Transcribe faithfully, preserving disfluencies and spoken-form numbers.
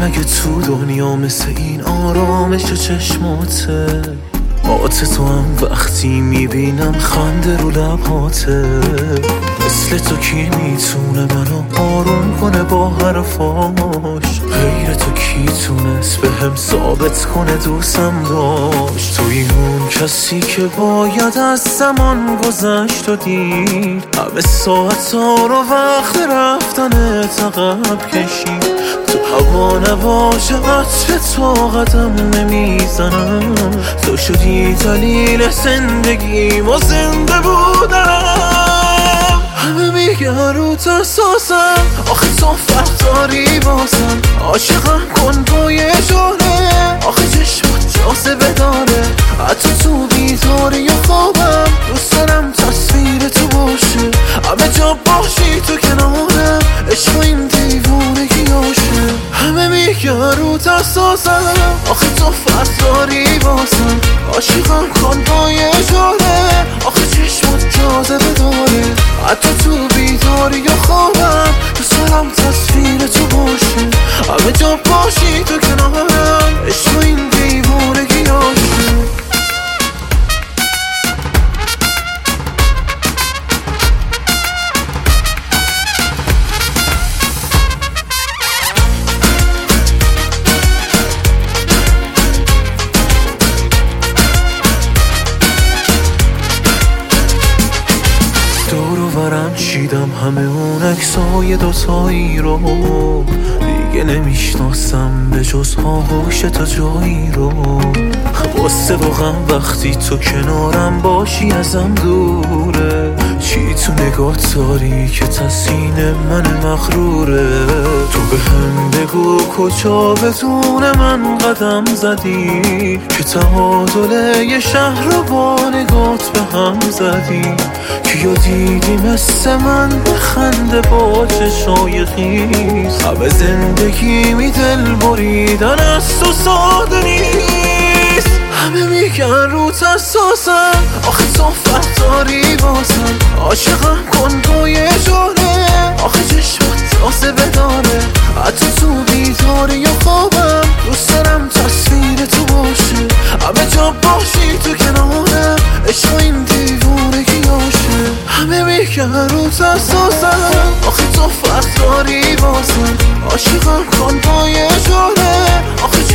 مگه تو دنیا مثل این آرامش چشماته؟ آت تو هم وقتی میبینم خنده رو لبهاته. مثل تو کی میتونه منو آروم کنه با حرفاش؟ غیر تو کی تونست به هم ثابت کنه دوستم داشت؟ توی اون کسی که باید از زمان گذشت و دید همه ساعت ها رو وقت رفتن عقب کشید. تو هوا نباشه عطر تو قدم نمیزنم. تو شدی دلیل زندگیم و زنده بودنم. همه میگن رو ترساسم، آخه تو فرق داری بازم. عاشقم کن با یه جوره، آخه چشمات جاذبه داره. حتی تو بیداری و خوابم دوست دارم تصویر تو باشه. همه جا باشی تو کنارم، عشق این دیوونگی هاشه. همه میگن رو ترساسم، آخه تو فرق داری بازم. عاشقم کن با یه جوره، آخه چشمات جاذبه داره. حتی تو بیداری و خوابم دوست دارم تصویر تو باشه. همه جا باشی تو کنارم، عشق این دیوونگی هاشه. دورو برم چیدم همه اون عکسای دوتایی رو. دیگه نمیشناسم به جز آغوش تا جایی رو. واسه واقعا وقتی تو کنارم باشی ازم دوره. چی تو نگاه داری که تسین من مغروره؟ تو به هم بگو کجا بدون من قدم زدی که تعادل یه شهر رو با نگات به هم زدی. کیو دیدی مثل من بخنده با چشای خیز؟ همه زندگی می دل بریدن از تو ساده نیست. همه میگن رو ترساسم، آخه تو فرق داری بازم. عاشقم کن با یه جوره، آخه چشمات جاذبه داره. حتی تو بیداری و خوابم دوست دارم تصویر تو باشه. همه جا باشی تو کنارم، عشق این دیوونگی هاشه. همه میگن رو ترساسم، آخه تو فرق داری بازم. عاشقم کن با یه جوره، آخه